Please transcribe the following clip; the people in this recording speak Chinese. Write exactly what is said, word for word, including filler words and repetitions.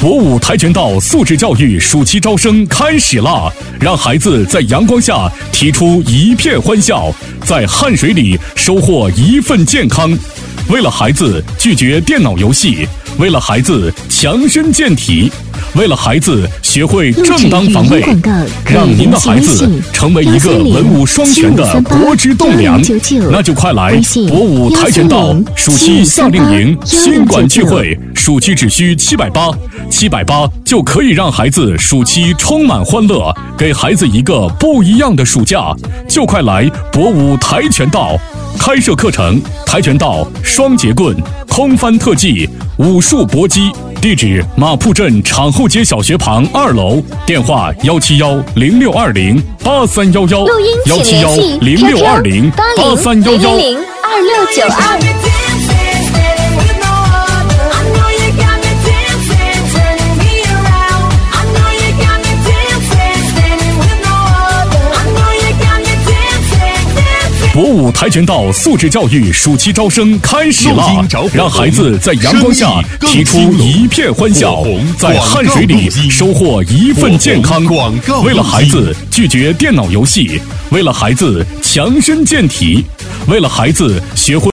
博武跆拳道素质教育暑期招生开始啦！让孩子在阳光下提出一片欢笑，在汗水里收获一份健康。为了孩子拒绝电脑游戏，为了孩子强身健体，为了孩子学会正当防卫，让您的孩子成为一个文武双全的国之栋梁。那就快来博武跆拳道暑期夏令营新馆聚会，暑期只需七百八，七百八就可以让孩子暑期充满欢乐，给孩子一个不一样的暑假。就快来博武跆拳道！开设课程：跆拳道、双节棍、空翻特技、武术搏击。地址：马铺镇场后街小学旁二楼。电话：幺七幺零六二零八三幺幺，幺七幺零六二零八三幺幺二六九二。 博武跆拳道素质教育暑期招生开始啦！让孩子在阳光下提出一片欢笑，在汗水里收获一份健康。为了孩子拒绝电脑游戏，为了孩子强身健体，为了孩子学会